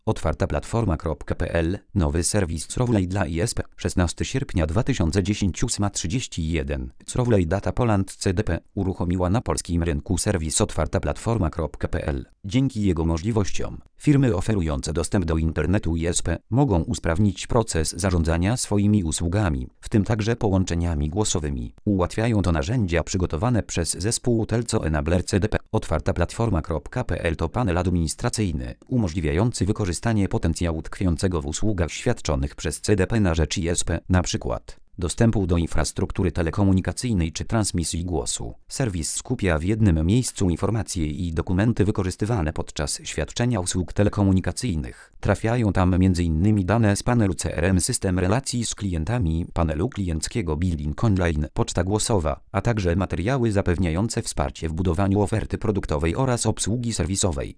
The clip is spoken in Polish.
Otwartaplatforma.pl – nowy serwis Crowley dla ISP. 16 sierpnia 2010 8:31. Crowley Data Poland CDP uruchomiła na polskim rynku serwis Otwartaplatforma.pl. Dzięki jego możliwościom, firmy oferujące dostęp do internetu ISP mogą usprawnić proces zarządzania swoimi usługami, w tym także połączeniami głosowymi. Ułatwiają to narzędzia przygotowane przez zespół Telco Enabler CDP. Otwartaplatforma.pl to panel administracyjny umożliwiający wykorzystanie potencjału tkwiącego w usługach świadczonych przez CDP na rzecz ISP, np. dostępu do infrastruktury telekomunikacyjnej czy transmisji głosu. Serwis skupia w jednym miejscu informacje i dokumenty wykorzystywane podczas świadczenia usług telekomunikacyjnych. Trafiają tam m.in. dane z panelu CRM, system relacji z klientami, panelu klienckiego billing online, poczta głosowa, a także materiały zapewniające wsparcie w budowaniu oferty produktowej oraz obsługi serwisowej.